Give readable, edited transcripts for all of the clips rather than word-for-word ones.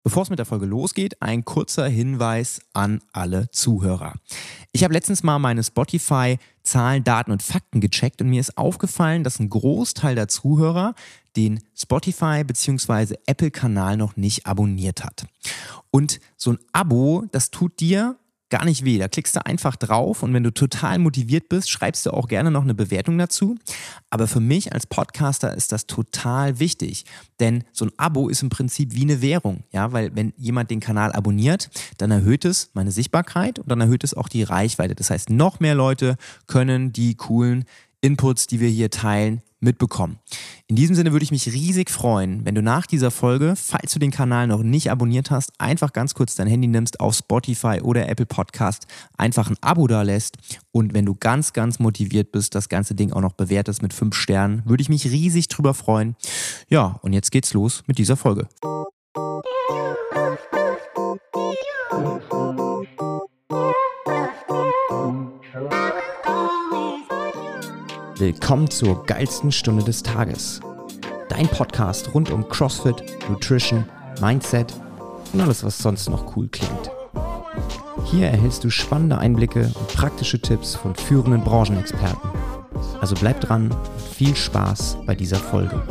Bevor es mit der Folge losgeht, ein kurzer Hinweis an alle Zuhörer. Ich habe letztens mal meine Spotify-Zahlen, Daten und Fakten gecheckt und mir ist aufgefallen, dass ein Großteil der Zuhörer den Spotify- bzw. Apple-Kanal noch nicht abonniert hat. Und so ein Abo, das tut dir gar nicht weh. Da klickst du einfach drauf und wenn du total motiviert bist, schreibst du auch gerne noch eine Bewertung dazu. Aber für mich als Podcaster ist das total wichtig, denn so ein Abo ist im Prinzip wie eine Währung, ja, weil wenn jemand den Kanal abonniert, dann erhöht es meine Sichtbarkeit und dann erhöht es auch die Reichweite. Das heißt, noch mehr Leute können die coolen Inputs, die wir hier teilen, mitbekommen. In diesem Sinne würde ich mich riesig freuen, wenn du nach dieser Folge, falls du den Kanal noch nicht abonniert hast, einfach ganz kurz dein Handy nimmst, auf Spotify oder Apple Podcast einfach ein Abo da lässt und wenn du ganz, ganz motiviert bist, das ganze Ding auch noch bewertest mit 5 Sternen, würde ich mich riesig drüber freuen. Ja, und jetzt geht's los mit dieser Folge. Willkommen zur geilsten Stunde des Tages. Dein Podcast rund um CrossFit, Nutrition, Mindset und alles, was sonst noch cool klingt. Hier erhältst du spannende Einblicke und praktische Tipps von führenden Branchenexperten. Also bleib dran und viel Spaß bei dieser Folge.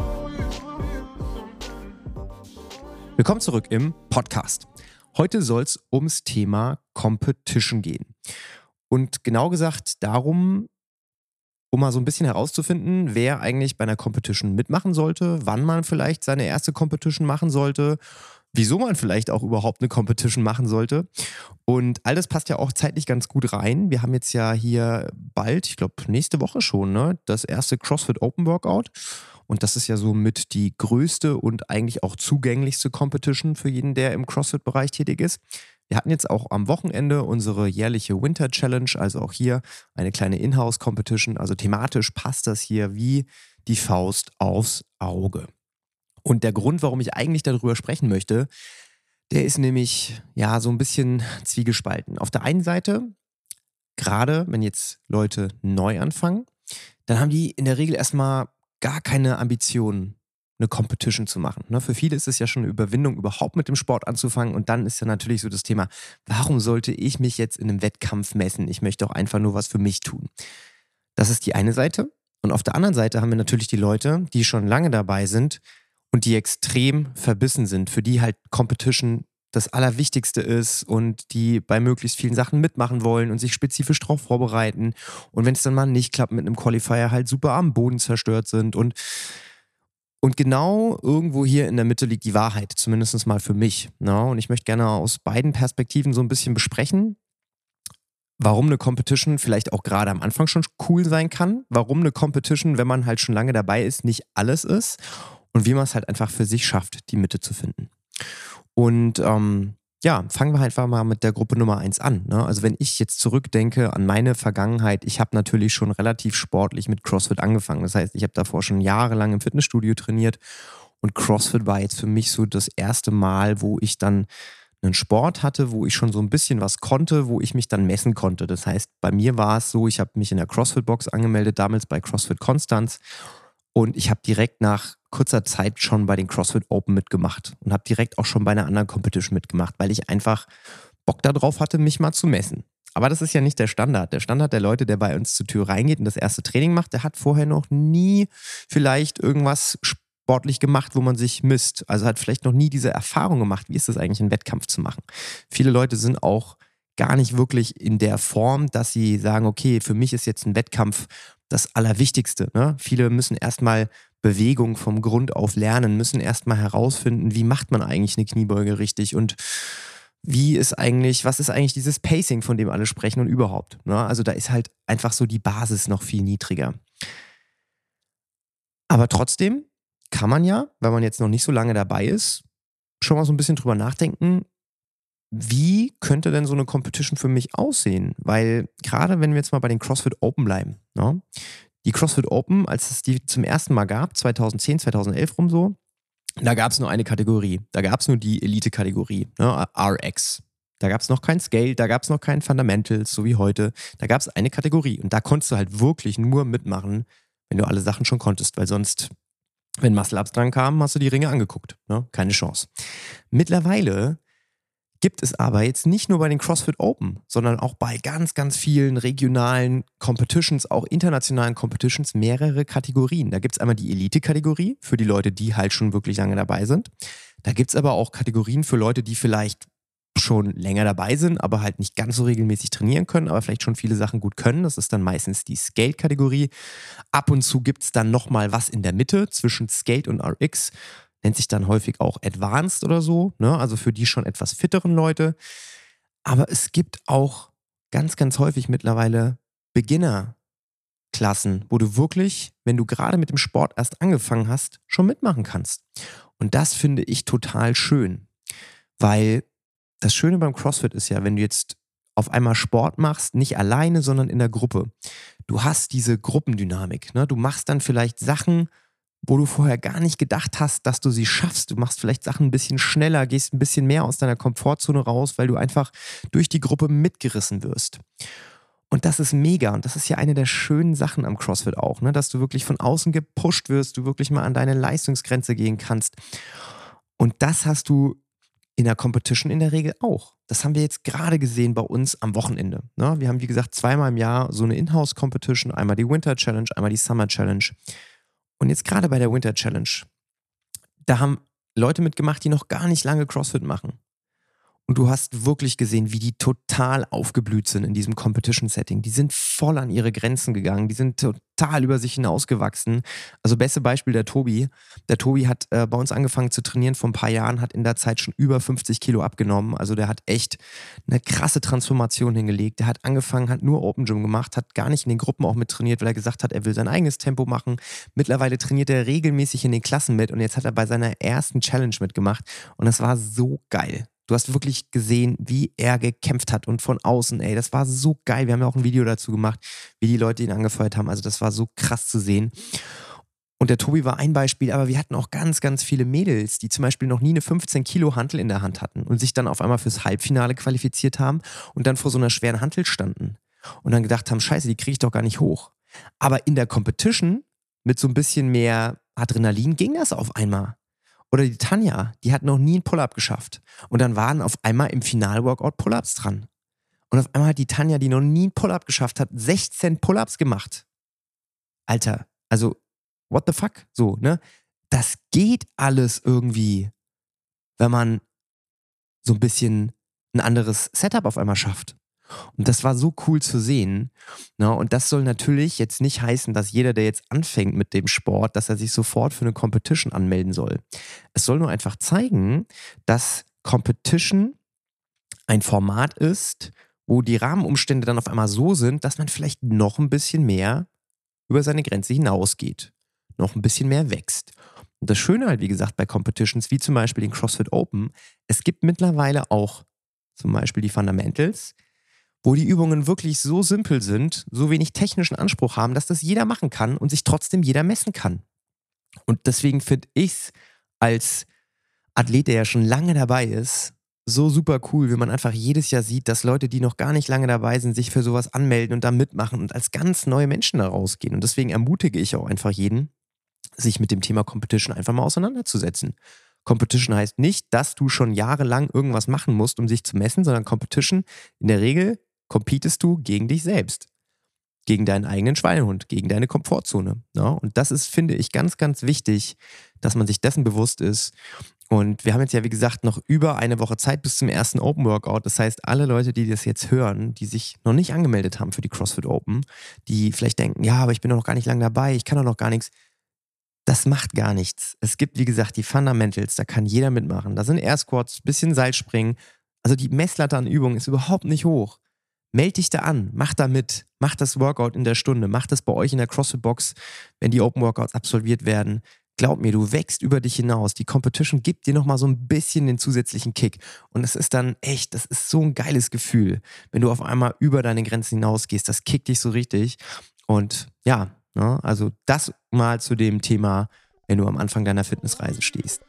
Willkommen zurück im Podcast. Heute soll es ums Thema Competition gehen. Und genau gesagt darum, um mal so ein bisschen herauszufinden, wer eigentlich bei einer Competition mitmachen sollte, wann man vielleicht seine erste Competition machen sollte, wieso man vielleicht auch überhaupt eine Competition machen sollte. Und all das passt ja auch zeitlich ganz gut rein. Wir haben jetzt ja hier bald, ich glaube nächste Woche schon, das erste CrossFit Open Workout. Und das ist ja somit die größte und eigentlich auch zugänglichste Competition für jeden, der im CrossFit-Bereich tätig ist. Wir hatten jetzt auch am Wochenende unsere jährliche Winter Challenge, also auch hier eine kleine Inhouse-Competition. Also thematisch passt das hier wie die Faust aufs Auge. Und der Grund, warum ich eigentlich darüber sprechen möchte, der ist nämlich ja so ein bisschen zwiegespalten. Auf der einen Seite, gerade wenn jetzt Leute neu anfangen, dann haben die in der Regel erstmal gar keine Ambitionen, eine Competition zu machen. Für viele ist es ja schon eine Überwindung, überhaupt mit dem Sport anzufangen. Und dann ist ja natürlich so das Thema, warum sollte ich mich jetzt in einem Wettkampf messen? Ich möchte auch einfach nur was für mich tun. Das ist die eine Seite. Und auf der anderen Seite haben wir natürlich die Leute, die schon lange dabei sind und die extrem verbissen sind, für die halt Competition das Allerwichtigste ist und die bei möglichst vielen Sachen mitmachen wollen und sich spezifisch darauf vorbereiten. Und wenn es dann mal nicht klappt mit einem Qualifier, halt super am Boden zerstört sind. Und genau irgendwo hier in der Mitte liegt die Wahrheit, zumindest mal für mich. Und ich möchte gerne aus beiden Perspektiven so ein bisschen besprechen, warum eine Competition vielleicht auch gerade am Anfang schon cool sein kann, warum eine Competition, wenn man halt schon lange dabei ist, nicht alles ist und wie man es halt einfach für sich schafft, die Mitte zu finden. Und fangen wir einfach mal mit der Gruppe Nummer 1 an. Also wenn ich jetzt zurückdenke an meine Vergangenheit, ich habe natürlich schon relativ sportlich mit CrossFit angefangen. Das heißt, ich habe davor schon jahrelang im Fitnessstudio trainiert und CrossFit war jetzt für mich so das erste Mal, wo ich dann einen Sport hatte, wo ich schon so ein bisschen was konnte, wo ich mich dann messen konnte. Das heißt, bei mir war es so, ich habe mich in der CrossFit-Box angemeldet, damals bei CrossFit Konstanz. Und ich habe direkt nach kurzer Zeit schon bei den CrossFit Open mitgemacht und habe direkt auch schon bei einer anderen Competition mitgemacht, weil ich einfach Bock darauf hatte, mich mal zu messen. Aber das ist ja nicht der Standard. Der Standard der Leute, der bei uns zur Tür reingeht und das erste Training macht, der hat vorher noch nie vielleicht irgendwas sportlich gemacht, wo man sich misst. Also hat vielleicht noch nie diese Erfahrung gemacht, wie ist es eigentlich, einen Wettkampf zu machen. Viele Leute sind auch gar nicht wirklich in der Form, dass sie sagen, okay, für mich ist jetzt ein Wettkampf das Allerwichtigste. Viele müssen erstmal Bewegung vom Grund auf lernen, müssen erstmal herausfinden, wie macht man eigentlich eine Kniebeuge richtig und was ist eigentlich dieses Pacing, von dem alle sprechen und überhaupt. Also da ist halt einfach so die Basis noch viel niedriger. Aber trotzdem kann man ja, wenn man jetzt noch nicht so lange dabei ist, schon mal so ein bisschen drüber nachdenken, wie könnte denn so eine Competition für mich aussehen? Weil gerade wenn wir jetzt mal bei den CrossFit Open bleiben, die CrossFit Open, als es die zum ersten Mal gab, 2010, 2011 rum so, da gab es nur eine Kategorie. Da gab es nur die Elite-Kategorie, RX. Da gab es noch kein Scale, da gab es noch kein Fundamentals, so wie heute. Da gab es eine Kategorie und da konntest du halt wirklich nur mitmachen, wenn du alle Sachen schon konntest, weil sonst Wenn Muscle-Ups dran kamen, hast du die Ringe angeguckt. Ne? Keine Chance. Mittlerweile gibt es aber jetzt nicht nur bei den CrossFit Open, sondern auch bei ganz, ganz vielen regionalen Competitions, auch internationalen Competitions, mehrere Kategorien. Da gibt es einmal die Elite-Kategorie für die Leute, die halt schon wirklich lange dabei sind. Da gibt es aber auch Kategorien für Leute, die vielleicht schon länger dabei sind, aber halt nicht ganz so regelmäßig trainieren können, aber vielleicht schon viele Sachen gut können. Das ist dann meistens die Skate-Kategorie. Ab und zu gibt es dann nochmal was in der Mitte zwischen Skate und RX. Nennt sich dann häufig auch Advanced oder so, ne? Also für die schon etwas fitteren Leute. Aber es gibt auch ganz, ganz häufig mittlerweile Beginner-Klassen, wo du wirklich, wenn du gerade mit dem Sport erst angefangen hast, schon mitmachen kannst. Und das finde ich total schön, weil das Schöne beim CrossFit ist ja, wenn du jetzt auf einmal Sport machst, nicht alleine, sondern in der Gruppe. Du hast diese Gruppendynamik, ne? Du machst dann vielleicht Sachen, wo du vorher gar nicht gedacht hast, dass du sie schaffst. Du machst vielleicht Sachen ein bisschen schneller, gehst ein bisschen mehr aus deiner Komfortzone raus, weil du einfach durch die Gruppe mitgerissen wirst. Und das ist mega. Und das ist ja eine der schönen Sachen am CrossFit auch, ne? Dass du wirklich von außen gepusht wirst, du wirklich mal an deine Leistungsgrenze gehen kannst. Und das hast du in der Competition in der Regel auch. Das haben wir jetzt gerade gesehen bei uns am Wochenende. Ne? Wir haben, wie gesagt, zweimal im Jahr so eine Inhouse-Competition, einmal die Winter Challenge, einmal die Summer Challenge. Und jetzt gerade bei der Winter Challenge, da haben Leute mitgemacht, die noch gar nicht lange CrossFit machen. Und du hast wirklich gesehen, wie die total aufgeblüht sind in diesem Competition-Setting. Die sind voll an ihre Grenzen gegangen. Die sind total über sich hinausgewachsen. Also beste Beispiel der Tobi. Der Tobi hat bei uns angefangen zu trainieren vor ein paar Jahren, hat in der Zeit schon über 50 Kilo abgenommen. Also der hat echt eine krasse Transformation hingelegt. Der hat angefangen, hat nur Open Gym gemacht, hat gar nicht in den Gruppen auch mit trainiert, weil er gesagt hat, er will sein eigenes Tempo machen. Mittlerweile trainiert er regelmäßig in den Klassen mit und jetzt hat er bei seiner ersten Challenge mitgemacht und das war so geil. Du hast wirklich gesehen, wie er gekämpft hat und von außen, ey, das war so geil. Wir haben ja auch ein Video dazu gemacht, wie die Leute ihn angefeuert haben. Also das war so krass zu sehen. Und der Tobi war ein Beispiel, aber wir hatten auch ganz, ganz viele Mädels, die zum Beispiel noch nie eine 15 Kilo Hantel in der Hand hatten und sich dann auf einmal fürs Halbfinale qualifiziert haben und dann vor so einer schweren Hantel standen und dann gedacht haben, scheiße, die kriege ich doch gar nicht hoch. Aber in der Competition mit so ein bisschen mehr Adrenalin ging das auf einmal. Oder die Tanja, die hat noch nie einen Pull-Up geschafft. Und dann waren auf einmal im Final-Workout Pull-Ups dran. Und auf einmal hat die Tanja, die noch nie einen Pull-Up geschafft hat, 16 Pull-Ups gemacht. Alter, also, what the fuck? So, ne? Das geht alles irgendwie, wenn man so ein bisschen ein anderes Setup auf einmal schafft. Und das war so cool zu sehen. Ne? Und das soll natürlich jetzt nicht heißen, dass jeder, der jetzt anfängt mit dem Sport, dass er sich sofort für eine Competition anmelden soll. Es soll nur einfach zeigen, dass Competition ein Format ist, wo die Rahmenumstände dann auf einmal so sind, dass man vielleicht noch ein bisschen mehr über seine Grenze hinausgeht. Noch ein bisschen mehr wächst. Und das Schöne halt, wie gesagt, bei Competitions, wie zum Beispiel den CrossFit Open, es gibt mittlerweile auch zum Beispiel die Fundamentals, wo die Übungen wirklich so simpel sind, so wenig technischen Anspruch haben, dass das jeder machen kann und sich trotzdem jeder messen kann. Und deswegen finde ich es als Athlet, der ja schon lange dabei ist, so super cool, wenn man einfach jedes Jahr sieht, dass Leute, die noch gar nicht lange dabei sind, sich für sowas anmelden und da mitmachen und als ganz neue Menschen da rausgehen. Und deswegen ermutige ich auch einfach jeden, sich mit dem Thema Competition einfach mal auseinanderzusetzen. Competition heißt nicht, dass du schon jahrelang irgendwas machen musst, um sich zu messen, sondern Competition in der Regel competest du gegen dich selbst, gegen deinen eigenen Schweinehund, gegen deine Komfortzone. Ja? Und das ist, finde ich, ganz, ganz wichtig, dass man sich dessen bewusst ist. Und wir haben jetzt ja, wie gesagt, noch über eine Woche Zeit bis zum ersten Open Workout. Das heißt, alle Leute, die das jetzt hören, die sich noch nicht angemeldet haben für die CrossFit Open, die vielleicht denken, ja, aber ich bin doch noch gar nicht lange dabei, ich kann doch noch gar nichts. Das macht gar nichts. Es gibt, wie gesagt, die Fundamentals, da kann jeder mitmachen. Da sind Air Squats, bisschen Seilspringen. Also die Messlatte an Übungen ist überhaupt nicht hoch. Meld dich da an, mach da mit, mach das Workout in der Stunde, mach das bei euch in der CrossFit-Box, wenn die Open Workouts absolviert werden. Glaub mir, du wächst über dich hinaus. Die Competition gibt dir nochmal so ein bisschen den zusätzlichen Kick. Und es ist dann echt, das ist so ein geiles Gefühl, wenn du auf einmal über deine Grenzen hinausgehst. Das kickt dich so richtig. Und ja, ne, also das mal zu dem Thema, wenn du am Anfang deiner Fitnessreise stehst.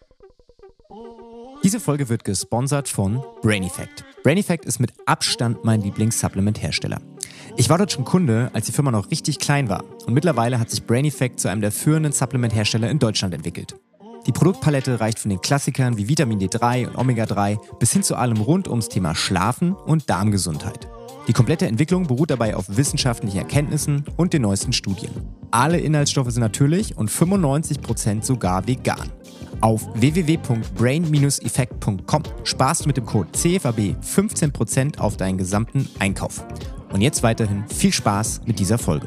Diese Folge wird gesponsert von Brain Effect. Brain Effect ist mit Abstand mein Lieblings-Supplement-Hersteller. Ich war dort schon Kunde, als die Firma noch richtig klein war. Und mittlerweile hat sich Brain Effect zu einem der führenden Supplement-Hersteller in Deutschland entwickelt. Die Produktpalette reicht von den Klassikern wie Vitamin D3 und Omega-3 bis hin zu allem rund ums Thema Schlafen und Darmgesundheit. Die komplette Entwicklung beruht dabei auf wissenschaftlichen Erkenntnissen und den neuesten Studien. Alle Inhaltsstoffe sind natürlich und 95% sogar vegan. Auf www.brain-effekt.com sparst du mit dem Code CFAB 15% auf deinen gesamten Einkauf. Und jetzt weiterhin viel Spaß mit dieser Folge.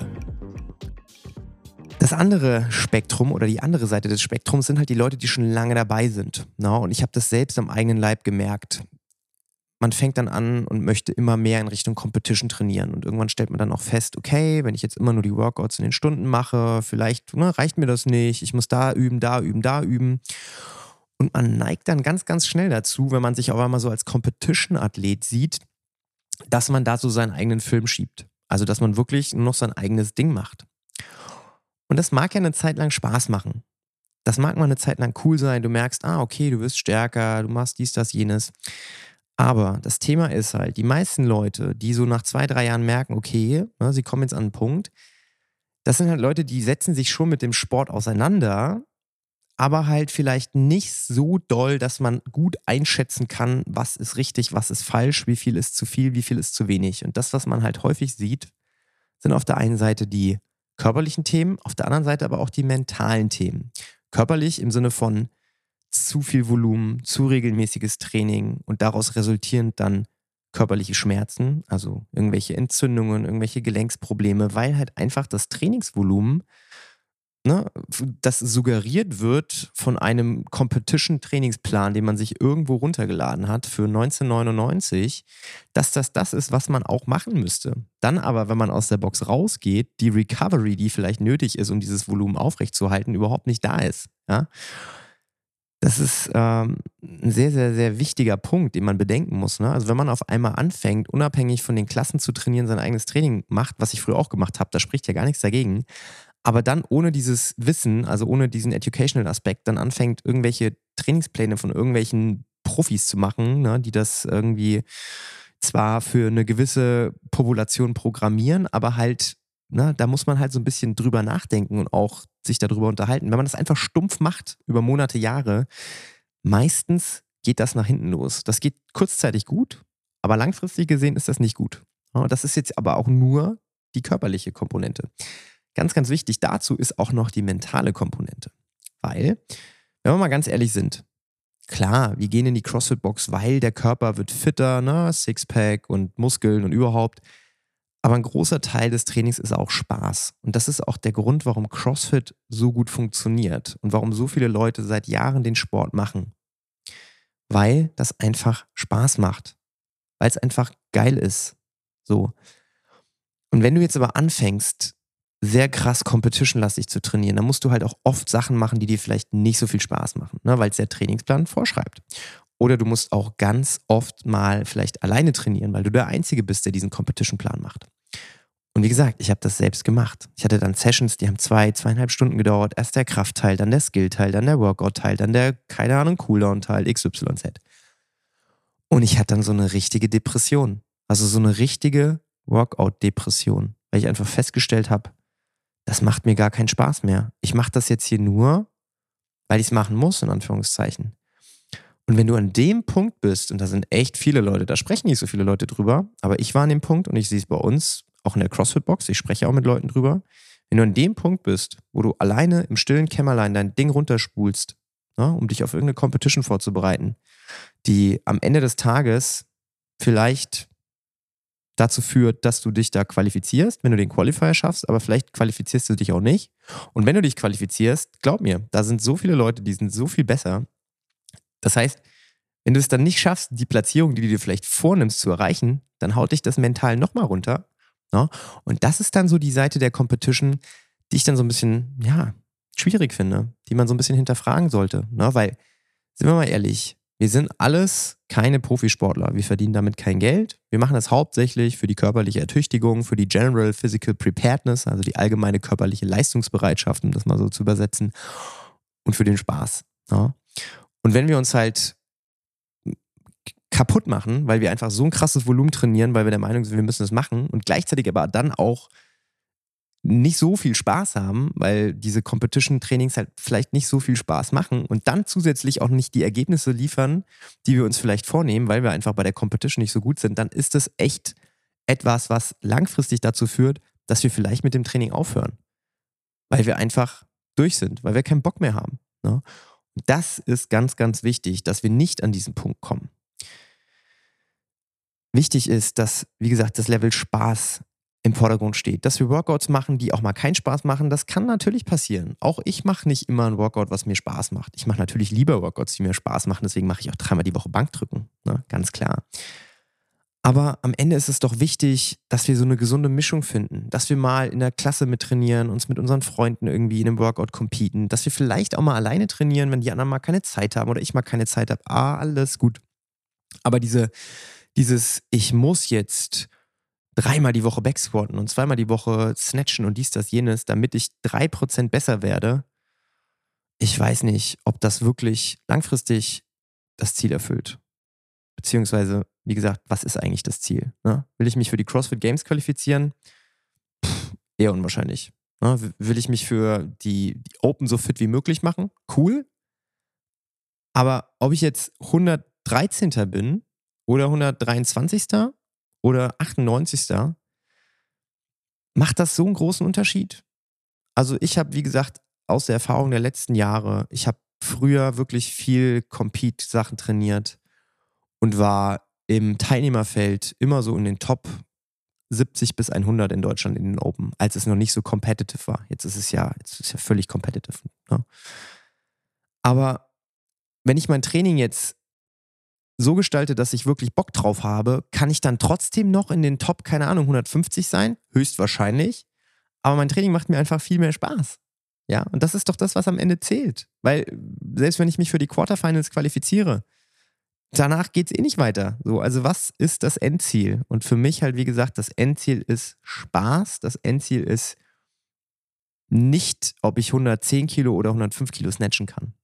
Das andere Spektrum oder die andere Seite des Spektrums sind halt die Leute, die schon lange dabei sind. Und ich habe das selbst am eigenen Leib gemerkt. Man fängt dann an und möchte immer mehr in Richtung Competition trainieren. Und irgendwann stellt man dann auch fest, okay, wenn ich jetzt immer nur die Workouts in den Stunden mache, vielleicht reicht mir das nicht, ich muss da üben, da üben, da üben. Und man neigt dann ganz, ganz schnell dazu, wenn man sich auf einmal so als Competition-Athlet sieht, dass man da so seinen eigenen Film schiebt. Also, dass man wirklich nur noch sein eigenes Ding macht. Und das mag ja eine Zeit lang Spaß machen. Das mag mal eine Zeit lang cool sein. Du merkst, okay, du wirst stärker, du machst dies, das, jenes. Aber das Thema ist halt, die meisten Leute, die so nach 2, 3 Jahren merken, okay, sie kommen jetzt an einen Punkt, das sind halt Leute, die setzen sich schon mit dem Sport auseinander, aber halt vielleicht nicht so doll, dass man gut einschätzen kann, was ist richtig, was ist falsch, wie viel ist zu viel, wie viel ist zu wenig. Und das, was man halt häufig sieht, sind auf der einen Seite die körperlichen Themen, auf der anderen Seite aber auch die mentalen Themen. Körperlich im Sinne von zu viel Volumen, zu regelmäßiges Training und daraus resultierend dann körperliche Schmerzen, also irgendwelche Entzündungen, irgendwelche Gelenksprobleme, weil halt einfach das Trainingsvolumen, das suggeriert wird von einem Competition-Trainingsplan, den man sich irgendwo runtergeladen hat für 1999, dass das ist, was man auch machen müsste. Dann aber, wenn man aus der Box rausgeht, die Recovery, die vielleicht nötig ist, um dieses Volumen aufrechtzuerhalten, überhaupt nicht da ist. Ja? Das ist ein sehr, sehr, sehr wichtiger Punkt, den man bedenken muss. Also wenn man auf einmal anfängt, unabhängig von den Klassen zu trainieren, sein eigenes Training macht, was ich früher auch gemacht habe, da spricht ja gar nichts dagegen, aber dann ohne dieses Wissen, also ohne diesen Educational-Aspekt, dann anfängt, irgendwelche Trainingspläne von irgendwelchen Profis zu machen, die das irgendwie zwar für eine gewisse Population programmieren, aber halt, da muss man halt so ein bisschen drüber nachdenken und auch sich darüber unterhalten. Wenn man das einfach stumpf macht über Monate, Jahre, meistens geht das nach hinten los. Das geht kurzzeitig gut, aber langfristig gesehen ist das nicht gut. Das ist jetzt aber auch nur die körperliche Komponente. Ganz, ganz wichtig dazu ist auch noch die mentale Komponente. Weil, wenn wir mal ganz ehrlich sind, klar, wir gehen in die CrossFit-Box, weil der Körper wird fitter, Sixpack und Muskeln und überhaupt. Aber ein großer Teil des Trainings ist auch Spaß. Und das ist auch der Grund, warum CrossFit so gut funktioniert und warum so viele Leute seit Jahren den Sport machen. Weil das einfach Spaß macht. Weil es einfach geil ist. So. Und wenn du jetzt aber anfängst, sehr krass competition-lastig zu trainieren, dann musst du halt auch oft Sachen machen, die dir vielleicht nicht so viel Spaß machen, weil es der Trainingsplan vorschreibt. Oder du musst auch ganz oft mal vielleicht alleine trainieren, weil du der Einzige bist, der diesen Competition-Plan macht. Und wie gesagt, ich habe das selbst gemacht. Ich hatte dann Sessions, die haben 2,5 Stunden gedauert. Erst der Kraftteil, dann der Skill-Teil, dann der Workout-Teil, dann der, keine Ahnung, Cooldown-Teil, XYZ. Und ich hatte dann so eine richtige Depression. Also so eine richtige Workout-Depression. Weil ich einfach festgestellt habe, das macht mir gar keinen Spaß mehr. Ich mache das jetzt hier nur, weil ich es machen muss, in Anführungszeichen. Und wenn du an dem Punkt bist, und da sind echt viele Leute, da sprechen nicht so viele Leute drüber, aber ich war an dem Punkt und ich sehe es bei uns, auch in der CrossFit-Box, ich spreche auch mit Leuten drüber, wenn du an dem Punkt bist, wo du alleine im stillen Kämmerlein dein Ding runterspulst, um dich auf irgendeine Competition vorzubereiten, die am Ende des Tages vielleicht dazu führt, dass du dich da qualifizierst, wenn du den Qualifier schaffst, aber vielleicht qualifizierst du dich auch nicht. Und wenn du dich qualifizierst, glaub mir, da sind so viele Leute, die sind so viel besser. Das heißt, wenn du es dann nicht schaffst, die Platzierung, die du dir vielleicht vornimmst, zu erreichen, dann haut dich das mental nochmal runter. Und das ist dann so die Seite der Competition, die ich dann so ein bisschen, schwierig finde, die man so ein bisschen hinterfragen sollte. Weil, sind wir mal ehrlich, wir sind alles keine Profisportler. Wir verdienen damit kein Geld. Wir machen das hauptsächlich für die körperliche Ertüchtigung, für die General Physical Preparedness, also die allgemeine körperliche Leistungsbereitschaft, um das mal so zu übersetzen, und für den Spaß. Und wenn wir uns halt kaputt machen, weil wir einfach so ein krasses Volumen trainieren, weil wir der Meinung sind, wir müssen das machen und gleichzeitig aber dann auch nicht so viel Spaß haben, weil diese Competition-Trainings halt vielleicht nicht so viel Spaß machen und dann zusätzlich auch nicht die Ergebnisse liefern, die wir uns vielleicht vornehmen, weil wir einfach bei der Competition nicht so gut sind, dann ist das echt etwas, was langfristig dazu führt, dass wir vielleicht mit dem Training aufhören, weil wir einfach durch sind, weil wir keinen Bock mehr haben. Ne? Das ist ganz, ganz wichtig, dass wir nicht an diesen Punkt kommen. Wichtig ist, dass, wie gesagt, das Level Spaß im Vordergrund steht. Dass wir Workouts machen, die auch mal keinen Spaß machen, das kann natürlich passieren. Auch ich mache nicht immer ein Workout, was mir Spaß macht. Ich mache natürlich lieber Workouts, die mir Spaß machen, deswegen mache ich auch 3-mal die Woche Bankdrücken, ne? Ganz klar. Aber am Ende ist es doch wichtig, dass wir so eine gesunde Mischung finden, dass wir mal in der Klasse mit trainieren, uns mit unseren Freunden irgendwie in einem Workout competen, dass wir vielleicht auch mal alleine trainieren, wenn die anderen mal keine Zeit haben oder ich mal keine Zeit habe. Alles gut. Aber dieses, ich muss jetzt 3-mal die Woche backsquatten und 2-mal die Woche snatchen und dies, das, jenes, damit ich 3% besser werde. Ich weiß nicht, ob das wirklich langfristig das Ziel erfüllt. Beziehungsweise, wie gesagt, was ist eigentlich das Ziel? Ne? Will ich mich für die CrossFit Games qualifizieren? Eher unwahrscheinlich. Ne? Will ich mich für die Open so fit wie möglich machen? Cool. Aber ob ich jetzt 113. bin oder 123. oder 98. macht das so einen großen Unterschied? Also ich habe, wie gesagt, aus der Erfahrung der letzten Jahre, ich habe früher wirklich viel Compete-Sachen trainiert und war im Teilnehmerfeld immer so in den Top 70 bis 100 in Deutschland in den Open, als es noch nicht so competitive war. Jetzt ist es ja völlig competitive. Ne? Aber wenn ich mein Training jetzt so gestalte, dass ich wirklich Bock drauf habe, kann ich dann trotzdem noch in den Top, keine Ahnung, 150 sein? Höchstwahrscheinlich. Aber mein Training macht mir einfach viel mehr Spaß. Ja, und das ist doch das, was am Ende zählt. Weil selbst wenn ich mich für die Quarterfinals qualifiziere, danach geht es eh nicht weiter. So, also was ist das Endziel? Und für mich halt, wie gesagt, das Endziel ist Spaß. Das Endziel ist nicht, ob ich 110 Kilo oder 105 Kilo snatchen kann.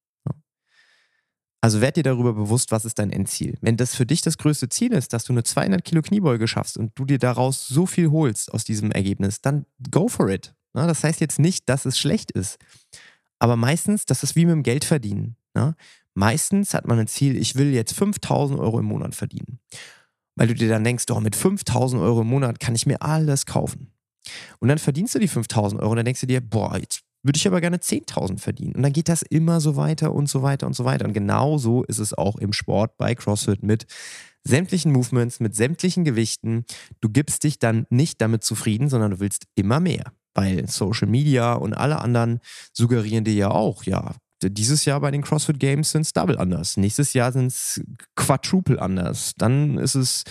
Also werd dir darüber bewusst, was ist dein Endziel. Wenn das für dich das größte Ziel ist, dass du eine 200 Kilo Kniebeuge schaffst und du dir daraus so viel holst aus diesem Ergebnis, dann go for it. Ja, das heißt jetzt nicht, dass es schlecht ist. Aber meistens, das ist wie mit dem Geld verdienen. Ja? Meistens hat man ein Ziel, ich will jetzt 5.000 Euro im Monat verdienen. Weil du dir dann denkst, doch, mit 5.000 Euro im Monat kann ich mir alles kaufen. Und dann verdienst du die 5.000 Euro und dann denkst du dir, boah, jetzt würde ich aber gerne 10.000 verdienen. Und dann geht das immer so weiter und so weiter und so weiter. Und genau so ist es auch im Sport bei CrossFit mit sämtlichen Movements, mit sämtlichen Gewichten. Du gibst dich dann nicht damit zufrieden, sondern du willst immer mehr. Weil Social Media und alle anderen suggerieren dir ja auch, ja, dieses Jahr bei den CrossFit Games sind es Double Unders. Nächstes Jahr sind es Quadruple Unders. Dann ist es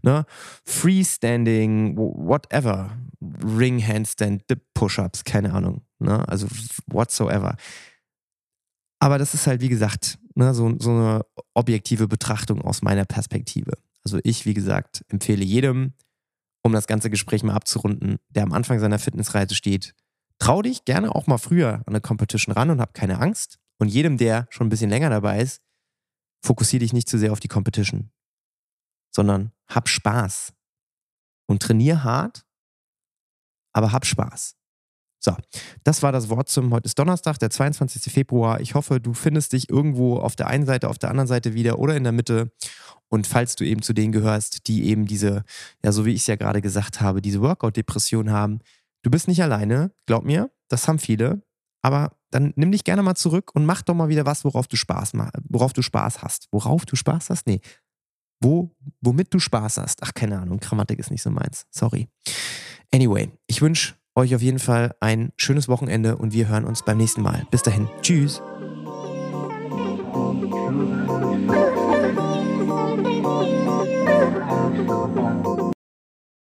Freestanding, whatever. Ring, Handstand, Dip, Push-Ups, keine Ahnung. Ne? Also whatsoever. Aber das ist halt, wie gesagt, ne, so eine objektive Betrachtung aus meiner Perspektive. Also ich, wie gesagt, empfehle jedem, um das ganze Gespräch mal abzurunden, der am Anfang seiner Fitnessreise steht, trau dich gerne auch mal früher an eine Competition ran und hab keine Angst. Und jedem, der schon ein bisschen länger dabei ist, fokussiere dich nicht zu sehr auf die Competition, sondern hab Spaß. Und trainier hart, aber hab Spaß. So, das war das Wort zum, heute ist Donnerstag, der 22. Februar. Ich hoffe, du findest dich irgendwo auf der einen Seite, auf der anderen Seite wieder oder in der Mitte. Und falls du eben zu denen gehörst, die eben diese, ja, so wie ich es ja gerade gesagt habe, diese Workout-Depression haben, du bist nicht alleine, glaub mir, das haben viele. Aber dann nimm dich gerne mal zurück und mach doch mal wieder was, worauf du Spaß hast. Worauf du Spaß hast? Nee. Womit du Spaß hast. Ach, keine Ahnung, Grammatik ist nicht so meins. Sorry. Anyway, ich wünsche euch auf jeden Fall ein schönes Wochenende und wir hören uns beim nächsten Mal. Bis dahin. Tschüss. Thank you.